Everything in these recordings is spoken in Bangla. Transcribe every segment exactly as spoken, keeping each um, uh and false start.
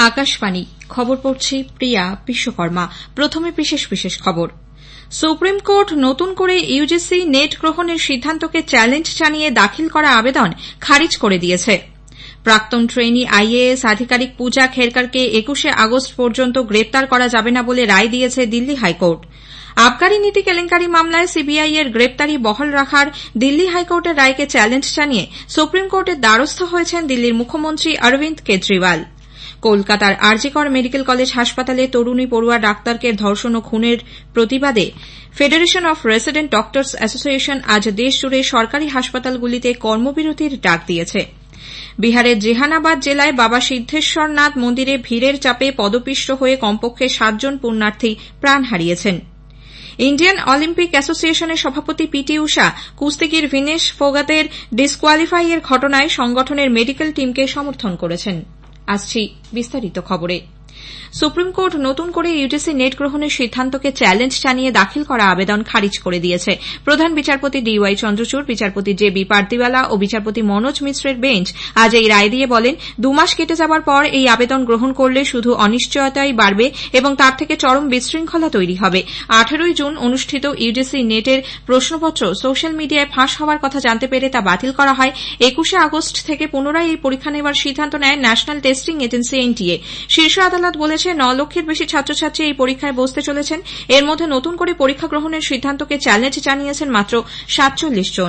আকাশবাণী খবর পড়ছি প্রিয়া বিশ্বকর্মা। প্রথমে বিশেষ বিশেষ খবর। সুপ্রিম কোর্ট নতুন করে ইউজিসি নেট গ্রহণের সিদ্ধান্তকে চ্যালেঞ্জ জানিয়ে দাখিল করা আবেদন খারিজ করে দিয়েছে। প্রাক্তন ট্রেনি আইএএস আধিকারিক পূজা খেরকারকে একুশে আগস্ট পর্যন্ত গ্রেপ্তার করা যাবে না বলে রায় দিয়েছে দিল্লি হাইকোর্ট। আবগারি নীতি কেলেঙ্কারি মামলায় সিবিআই এর গ্রেপ্তারি বহাল রাখার দিল্লি হাইকোর্টের রায়কে চ্যালেঞ্জ জানিয়ে সুপ্রিম কোর্টের দ্বারস্থ হয়েছেন দিল্লির মুখ্যমন্ত্রী অরবিন্দ কেজরিওয়াল। কলকাতার আরজি কর মেডিকেল কলেজ হাসপাতালে তরুণী পড়ুয়া ডাক্তারকে ধর্ষণ ও খুনের প্রতিবাদে federation of resident doctors association আজ দেশজুড়ে সরকারি হাসপাতালগুলিতে কর্মবিরতির ডাক দিয়েছে। বিহারের জেহানাবাদ জেলায় বাবা সিদ্ধেশ্বরনাথ মন্দিরে ভিড়ের চাপে পদপিষ্ট হয়ে কমপক্ষে সাতজন পুণ্যার্থী প্রাণ হারিয়েছেন। ইন্ডিয়ান অলিম্পিক অ্যাসোসিয়েশনের সভাপতি পিটি উষা কুস্তিগির ভিনেশ ফোগাতের ডিসকোয়ালিফাইয়ের ঘটনায় সংগঠনের মেডিকেল টিমকে সমর্থন করেছেন। আসছি বিস্তারিত খবরে। সুপ্রিম কোর্ট নতুন করে ইউজিসি নেট গ্রহণের সিদ্ধান্তকে চ্যালেঞ্জ জানিয়ে দাখিল করা আবেদন খারিজ করে দিয়েছে। প্রধান বিচারপতি ডিওয়াই চন্দ্রচূড়, বিচারপতি জে বি পার্দিওয়ালা ও বিচারপতি মনোজ মিশ্রের বেঞ্চ আজ এই রায় দিয়ে বলেন, দুমাস কেটে যাবার পর এই আবেদন গ্রহণ করলে শুধু অনিশ্চয়তাই বাড়বে এবং তার থেকে চরম বিশৃঙ্খলা তৈরি হবে। আঠেরোই জুন অনুষ্ঠিত ইউজিসি নেটের প্রশ্নপত্র সোশ্যাল মিডিয়ায় ফাঁস হওয়ার কথা জানতে পেরে তা বাতিল করা হয়। একুশে আগস্ট থেকে পুনরায় এই পরীক্ষা নেওয়ার সিদ্ধান্ত নেয় ন্যাশনাল টেস্টিং এজেন্সি এনটিএ। শীর্ষ আদালত বলেছে ন লক্ষের বেশি ছাত্রছাত্রী এই পরীক্ষায় বসতে চলেছেন। এর মধ্যে নতুন করে পরীক্ষা গ্রহণের সিদ্ধান্তকে চ্যালেঞ্জ জানিয়েছেন মাত্র সাতচল্লিশ জন।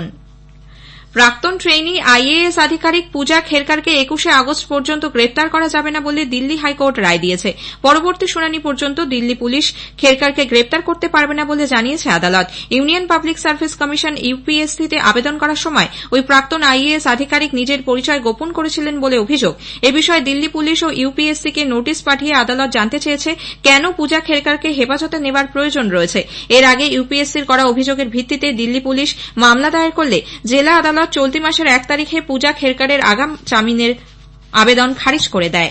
প্রাক্তন ট্রেনি আইএএস আধিকারিক পূজা খেরকারকে একুশে আগস্ট পর্যন্ত গ্রেপ্তার করা যাবে না বলে দিল্লি হাইকোর্ট রায় দিয়েছে। পরবর্তী শুনানি পর্যন্ত দিল্লি পুলিশ খেরকারকে গ্রেপ্তার করতে পারবে না বলে জানিয়েছে আদালত। ইউনিয়ন পাবলিক সার্ভিস কমিশন ইউপিএসসিতে আবেদন করার সময় ওই প্রাক্তন আইএএস আধিকারিক নিজের পরিচয় গোপন করেছিলেন বলে অভিযোগ। এ বিষয়ে দিল্লি পুলিশ ও ইউপিএসসিকে নোটিশ পাঠিয়ে আদালত জানতে চেয়েছে কেন পূজা খেরকারকে হেফাজতে নেবার প্রয়োজন রয়েছে। এর আগে ইউপিএসসির করা অভিযোগের ভিত্তিতে দিল্লি পুলিশ মামলা দায়ের করলে জেলা আদালত চলতি মাসের এক তারিখে পূজা খেরকারের আগাম জামিনের আবেদন খারিজ করে দেয়।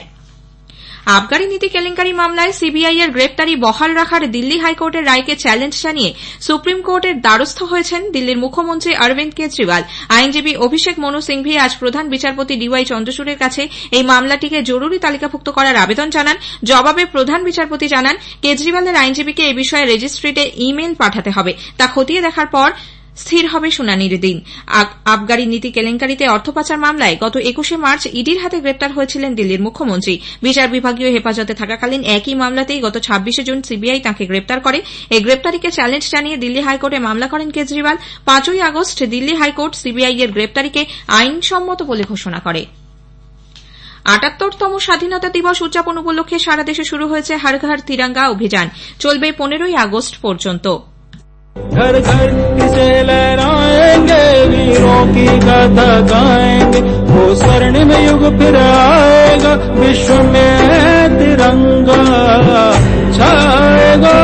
আবগারি নীতি কেলেঙ্কারি মামলায় সিবিআই এর গ্রেপ্তারি বহাল রাখার দিল্লি হাইকোর্টের রায়কে চ্যালেঞ্জ জানিয়ে সুপ্রিম কোর্টের দ্বারস্থ হয়েছেন দিল্লির মুখ্যমন্ত্রী অরবিন্দ কেজরিওয়াল। আইনজীবী অভিষেক মনু সিংভি আজ প্রধান বিচারপতি ডিওয়াই চন্দ্রচূড়ের কাছে এই মামলাটিকে জরুরি তালিকাভুক্ত করার আবেদন জানান। জবাবে প্রধান বিচারপতি জানান, কেজরিওয়ালের আইনজীবীকে এ বিষয়ে রেজিস্ট্রিতে ইমেইল পাঠাতে হবে। তা খতিয়ে দেখার পর স্থির হবে শুনানির দিন। আবগারি নীতি কেলেঙ্কারিতে অর্থ পাচার মামলায় গত একুশে মার্চ ইডির হাতে গ্রেপ্তার হয়েছিলেন দিল্লির মুখ্যমন্ত্রী। বিচার বিভাগীয় হেফাজতে থাকাকালীন একই মামলাতেই গত ছাব্বিশে জুন সিবিআই তাঁকে গ্রেপ্তার করে। এই গ্রেপ্তারিকে চ্যালেঞ্জ জানিয়ে দিল্লি হাইকোর্টে মামলা করেন কেজরিওয়াল। পাঁচই আগস্ট দিল্লি হাইকোর্ট সিবিআই এর গ্রেপ্তারিকে আইনসম্মত বলে ঘোষণা করে। আটাত্তরতম স্বাধীনতা দিবস উদযাপন উপলক্ষে সারা দেশে শুরু হয়েছে হর ঘর তিরঙ্গা অভিযান। চলবে পনেরোই আগস্ট পর্যন্ত। घर घर किसे लहराएंगे, वीरों की गाथा गाएंगे, वो स्वर्णिम युग फिर आएगा, विश्व में तिरंगा छाएगा।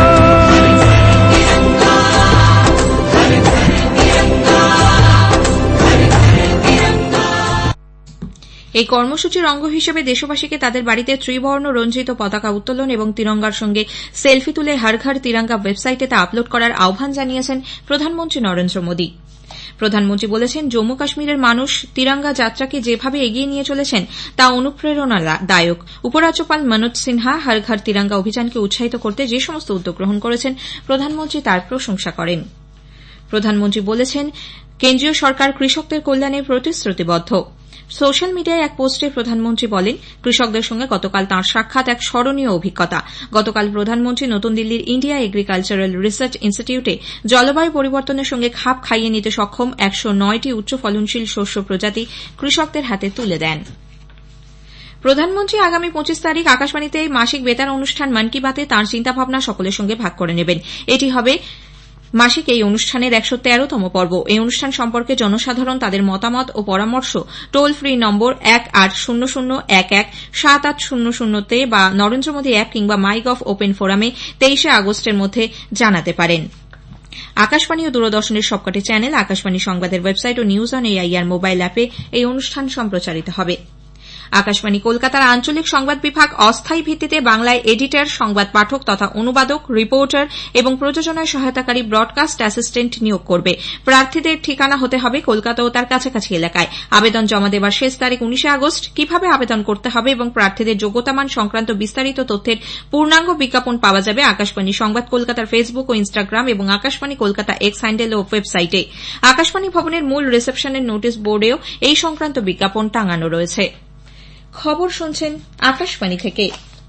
এই কর্মসূচির অঙ্গ হিসেবে দেশবাসীকে তাদের বাড়িতে ত্রিবর্ণ রঞ্জিত পতাকা উত্তোলন এবং তিরঙ্গার সঙ্গে সেলফি তুলে হর ঘর তিরঙ্গা ওয়েবসাইটে তা আপলোড করার আহ্বান জানিয়েছেন প্রধানমন্ত্রী নরেন্দ্র মোদী। প্রধানমন্ত্রী বলেছেন, জম্মু কাশ্মীরের মানুষ তিরঙ্গা যাত্রাকে যেভাবে এগিয়ে নিয়ে চলেছেন তা অনুপ্রেরণাদায়ক। উপরাজ্যপাল মনোজ সিনহা হর ঘর তিরঙ্গা অভিযানকে উৎসাহিত করতে যে সমস্ত উদ্যোগ গ্রহণ করেছেন প্রধানমন্ত্রী তার প্রশংসা করেন। প্রধানমন্ত্রী বলেছেন, কেন্দ্রীয় সরকার কৃষকদের কল্যাণে প্রতিশ্রুতিবদ্ধ। সোশ্যাল মিডিয়ায় এক পোস্টে প্রধানমন্ত্রী বলেন, কৃষকদের সঙ্গে গতকাল তাঁর সাক্ষাৎ এক স্মরণীয় অভিজ্ঞতা। গতকাল প্রধানমন্ত্রী নতুন দিল্লির ইন্ডিয়া এগ্রিকালচারাল রিসার্চ ইনস্টিটিউটে জলবায়ু পরিবর্তনের সঙ্গে খাপ খাইয়ে নিতে সক্ষম একশো নয়টি উচ্চ ফলনশীল শস্য প্রজাতি কৃষকদের হাতে তুলে দেন। প্রধানমন্ত্রী আগামী পঁচিশ তারিখ আকাশবাণীতে মাসিক বেতার অনুষ্ঠান মন কি বাতে তাঁর চিন্তাভাবনা সকলের সঙ্গে ভাগ করে নেবেন। এটি হবে মাসিক এই অনুষ্ঠানের একশো তেরোতম পর্ব। এই অনুষ্ঠান সম্পর্কে জনসাধারণ তাদের মতামত ও পরামর্শ টোল ফ্রি নম্বর এক আট শূন্য শূন্য এক এক সাত আট শূন্য শূন্যতে বা নরেন্দ্র মোদী অ্যাপ কিংবা মাইগভ ওপেন ফোরামে তেইশে আগস্টের মধ্যে জানাতে পারেন। আকাশবাণী ও দূরদর্শনের সবকটি চ্যানেল, আকাশবাণী সংবাদের ওয়েবসাইট ও নিউজ অন এআইআর মোবাইল অ্যাপে এই অনুষ্ঠান সম্প্রচারিত হবে। আকাশবাণী কলকাতার আঞ্চলিক সংবাদ বিভাগ অস্থায়ী ভিত্তিতে বাংলায় এডিটর, সংবাদ পাঠক তথা অনুবাদক, রিপোর্টার এবং প্রযোজনায় সহায়তাকারী ব্রডকাস্ট অ্যাসিস্ট্যান্ট নিয়োগ করবে। প্রার্থীদের ঠিকানা হতে হবে কলকাতা ও তার কাছাকাছি এলাকায়। আবেদন জমা দেওয়ার শেষ তারিখ উনিশে আগস্ট। কিভাবে আবেদন করতে হবে এবং প্রার্থীদের যোগ্যতামান সংক্রান্ত বিস্তারিত তথ্যের পূর্ণাঙ্গ বিজ্ঞাপন পাওয়া যাবে আকাশবাণী সংবাদ কলকাতার ফেসবুক ও ইনস্টাগ্রাম এবং আকাশবাণী কলকাতা এক্স হ্যান্ডেল ও ওয়েবসাইটে। আকাশবাণী ভবনের মূল রিসেপশনের নোটিশ বোর্ডেও এই সংক্রান্ত বিজ্ঞাপন টাঙানো রয়েছে। খবর শুনছেন আকাশবাণী থেকে।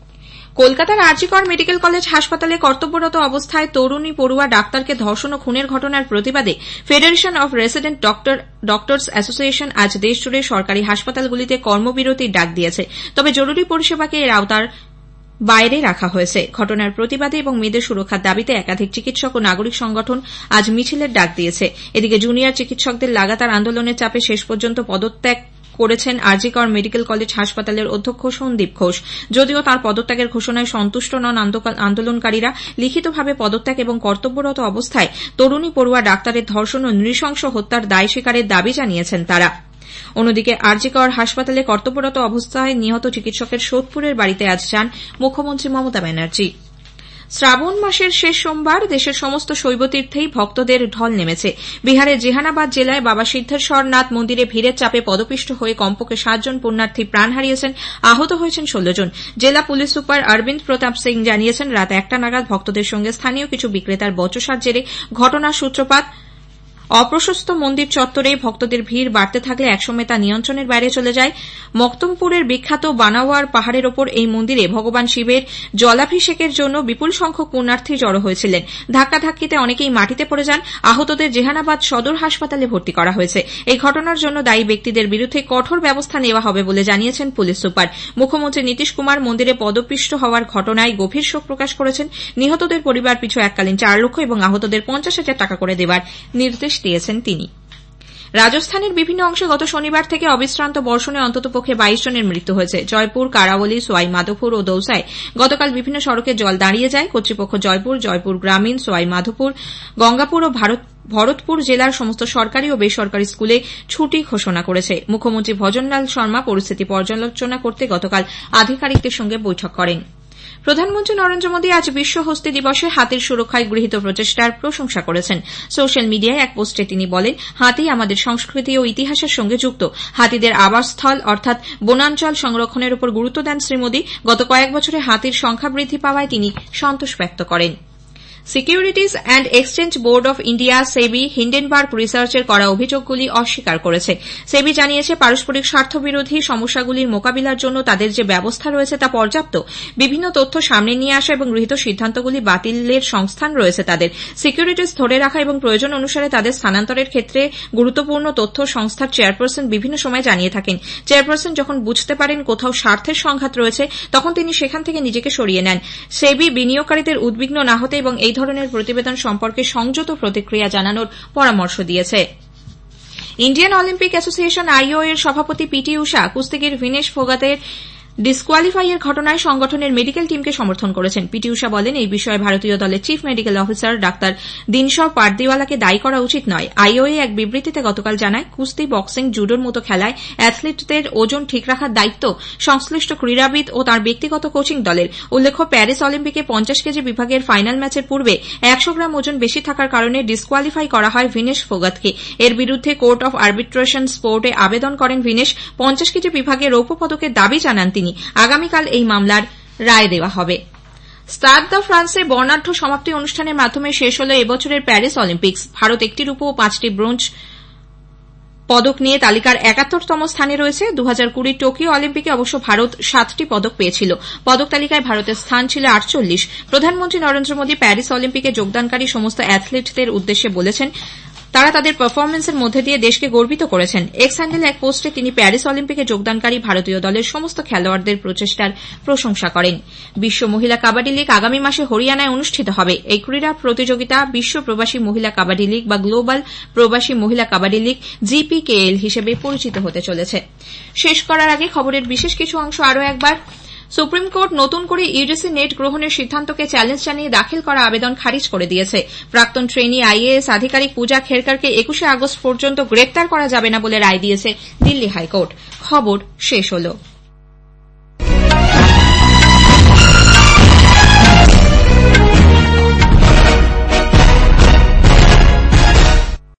কলকাতার আর জি কর মেডিকেল কলেজ হাসপাতালে কর্তব্যরত অবস্থায় তরুণী পড়ুয়া ডাক্তারকে ধর্ষণ ও খুনের ঘটনার প্রতিবাদে federation of resident doctors association আজ দেশজুড়ে সরকারি হাসপাতালগুলিতে কর্মবিরতির ডাক দিয়েছে। তবে জরুরি পরিষেবাকে এর আওতার বাইরে রাখা হয়েছে। ঘটনার প্রতিবাদে এবং মেয়েদের সুরক্ষার দাবিতে একাধিক চিকিৎসক ও নাগরিক সংগঠন আজ মিছিলের ডাক দিয়েছে। এদিকে জুনিয়র চিকিৎসকদের লাগাতার আন্দোলনের চাপে শেষ পর্যন্ত পদত্যাগ করেছেন আর জি কর মেডিকেল কলেজ হাসপাতালের অধ্যক্ষ সন্দীপ ঘোষ। যদিও তাঁর পদত্যাগের ঘোষণায় সন্তুষ্ট নন আন্দোলনকারীরা, লিখিতভাবে পদত্যাগ এবং কর্তব্যরত অবস্থায় তরুণী পড়ুয়া ডাক্তারের ধর্ষণ ও নৃশংস হত্যার দায় স্বীকারের দাবি জানিয়েছেন তারা। অন্যদিকে আর জি কর হাসপাতালে কর্তব্যরত অবস্থায় নিহত চিকিৎসকের সোদপুরের বাড়িতে আজ যান মুখ্যমন্ত্রী মমতা ব্যানার্জি। শ্রাবণ মাসের শেষ সোমবার দেশের সমস্ত শৈবতীর্থেই ভক্তদের ঢল নেমেছে। বিহারের জেহানাবাদ জেলায় বাবা সিদ্ধেশ্বরনাথ মন্দিরে ভিড়ের চাপে পদপিষ্ট হয়ে কমপক্ষে সাতজন পুণ্যার্থী প্রাণ হারিয়েছেন, আহত হয়েছেন ষোলো জন। জেলা পুলিশ সুপার অরবিন্দ প্রতাপ সিং জানিয়েছেন, রাত একটা নাগাদ ভক্তদের সঙ্গে স্থানীয় কিছু বিক্রেতার বচসার জেরে ঘটনার সূত্রপাত। অপ্রশস্ত মন্দির চত্বরে ভক্তদের ভিড় বাড়তে থাকলে একসময় তা নিয়ন্ত্রণের বাইরে চলে যায়। মক্তমপুরের বিখ্যাত বানাওয়ার পাহাড়ের ওপর এই মন্দিরে ভগবান শিবের জলাভিষেকের জন্য বিপুল সংখ্যক পুণ্যার্থী জড়ো হয়েছিলেন। ধাক্কাধাক্কিতে অনেকেই মাটিতে পড়ে যান। আহতদের জেহানাবাদ সদর হাসপাতালে ভর্তি করা হয়েছে। এই ঘটনার জন্য দায়ী ব্যক্তিদের বিরুদ্ধে কঠোর ব্যবস্থা নেওয়া হবে বলে জানিয়েছেন পুলিশ সুপার। মুখ্যমন্ত্রী নীতিশ কুমার মন্দিরে পদপিষ্ট হওয়ার ঘটনায় গভীর শোক প্রকাশ করেছেন। নিহতদের পরিবার পিছু এককালীন চার লক্ষ এবং আহতদের পঞ্চাশ হাজার টাকা করে দেওয়ার নির্দেশ দিয়েছেন তিনি। রাজস্থানের বিভিন্ন অংশে গত শনিবার থেকে অবিশ্রান্ত বর্ষণে অন্ততপক্ষে বাইশ জনের মৃত্যু হয়েছে। জয়পুর, কারাওয়ালি, সোয়াই মাধোপুর ও দৌসায় গতকাল বিভিন্ন সড়কে জল দাঁড়িয়ে যায়। কর্তৃপক্ষ জয়পুর, জয়পুর গ্রামীণ, সোয়াই মাধোপুর, গঙ্গাপুর ও ভরতপুর জেলার সমস্ত সরকারি ও বেসরকারি স্কুলে ছুটি ঘোষণা করেছে। মুখ্যমন্ত্রী ভজনলাল শর্মা পরিস্থিতি পর্যালোচনা করতে গতকাল আধিকারিকদের সঙ্গে বৈঠক করেন। প্রধানমন্ত্রী নরেন্দ্র মোদী আজ বিশ্ব হস্তি দিবসে হাতির সুরক্ষায় গৃহীত প্রচেষ্টার প্রশংসা করেছেন। সোশ্যাল মিডিয়ায় এক পোস্টে তিনি বলেন, হাতি আমাদের সংস্কৃতি ও ইতিহাসের সঙ্গে যুক্ত। হাতিদের আবাসস্থল অর্থাৎ বনাঞ্চল সংরক্ষণের উপর গুরুত্ব দেন শ্রী মোদী। গত কয়েক বছরে হাতির সংখ্যা বৃদ্ধি পাওয়ায় তিনি সন্তোষ ব্যক্ত করেন। Securities and exchange board of India SEBI Hindenburg রিসার্চের করা অভিযোগগুলি অস্বীকার করেছে। সেবি জানিয়েছে, পারস্পরিক স্বার্থবিরোধী সমস্যাগুলির মোকাবিলার জন্য তাদের যে ব্যবস্থা রয়েছে তা পর্যাপ্ত। বিভিন্ন তথ্য সামনে নিয়ে আসা এবং গৃহীত সিদ্ধান্তগুলি বাতিলের সংস্থান রয়েছে তাদের। সিকিউরিটিজ ধরে রাখা এবং প্রয়োজন অনুসারে তাদের স্থানান্তরের ক্ষেত্রে গুরুত্বপূর্ণ তথ্য সংস্থার চেয়ারপারসন বিভিন্ন সময় জানিয়ে থাকেন। চেয়ারপারসন যখন বুঝতে পারেন কোথাও স্বার্থের সংঘাত রয়েছে, তখন তিনি সেখান থেকে নিজেকে সরিয়ে নেন। সেবি বিনিয়োগকারীদের উদ্বিগ্ন না হতে এবং এই ধরনের প্রতিবেদন সম্পর্কে সংযত প্রতিক্রিয়া জানানোর পরামর্শ দিয়েছে। ইন্ডিয়ান অলিম্পিক অ্যাসোসিয়েশন আইওএ এর সভাপতি পিটি উষা কুস্তিগির ভিনেশ ফোগাতের ডিসকোয়ালিফাইয়ের ঘটনায় সংগঠনের মেডিকেল টিমকে সমর্থন করেছেন। পিটি উষা বলেন, এই বিষয়ে ভারতীয় দলের চিফ মেডিকেল অফিসার ডাক্তার দিনশর পারদিওয়ালাকে দায়ী করা উচিত নয়। আইওএ এক বিবৃতিতে গতকাল জানায়, কুস্তি, বক্সিং, জুডোর মতো খেলায় অ্যাথলিটদের ওজন ঠিক রাখার দায়িত্ব সংশ্লিষ্ট ক্রীড়াবিদ ও তাঁর ব্যক্তিগত কোচিং দলের। উল্লেখ্য, প্যারিস অলিম্পিকে পঞ্চাশ কেজি বিভাগের ফাইনাল ম্যাচের পূর্বে একশো গ্রাম ওজন বেশি থাকার কারণে ডিসকোয়ালিফাই করা হয় ভিনেশ ফোগাতকে। এর বিরুদ্ধে কোর্ট অফ আর্বিট্রেশন স্পোর্টে আবেদন করেন ভিনেশ। পঞ্চাশ কেজি বিভাগে রৌপ্য পদকের দাবি জানান তিনি। আগামীকাল এই মামলার রায় দেওয়া হবে। স্টাদ দ্য ফ্রান্সে বর্ণাঢ্য সমাপ্তি অনুষ্ঠানের মাধ্যমে শেষ হল এবছরের প্যারিস অলিম্পিক্স। ভারত একটি রূপো ও পাঁচটি ব্রোঞ্জ পদক নিয়ে তালিকার একাত্তরতম স্থানে রয়েছে। দু হাজার কুড়ি টোকিও অলিম্পিকে অবশ্য ভারত সাতটি পদক পেয়েছিল। পদক তালিকায় ভারতের স্থান ছিল আটচল্লিশ। প্রধানমন্ত্রী নরেন্দ্র মোদী প্যারিস অলিম্পিকে যোগদানকারী সমস্ত অ্যাথলিটদের উদ্দেশ্যে বলেছেন, তারা তাদের পারফরমেন্সের মধ্যে দিয়ে দেশকে গর্বিত করেছেন। এক্স হ্যান্ডেলে এক পোস্টে তিনি প্যারিস অলিম্পিকে যোগদানকারী ভারতীয় দলের সমস্ত খেলোয়াড়দের প্রচেষ্টার প্রশংসা করেন। বিশ্ব মহিলা কাবাডি লীগ আগামী মাসে হরিয়ানায় অনুষ্ঠিত হবে। এই ক্রীড়া প্রতিযোগিতা বিশ্ব প্রবাসী মহিলা কাবাডি লীগ বা গ্লোবাল প্রবাসী মহিলা কাবাডি লীগ জিপিকেএল হিসেবে পরিচিত হতে চলেছে। শেষ করার আগে খবরের বিশেষ কিছু অংশ আরও একবার। সুপ্রিম কোর্ট নতুন করে ইউজিসি নেট গ্রহণের সিদ্ধান্তকে চ্যালেঞ্জ জানিয়ে দাখিল করা আবেদন খারিজ করে দিয়েছে। প্রাক্তন ট্রেনি আইএএস আধিকারিক পূজা খেরকারকে একুশে আগস্ট পর্যন্ত গ্রেপ্তার করা যাবে না বলে রায় দিয়েছে দিল্লি হাইকোর্ট। খবর শেষ হল।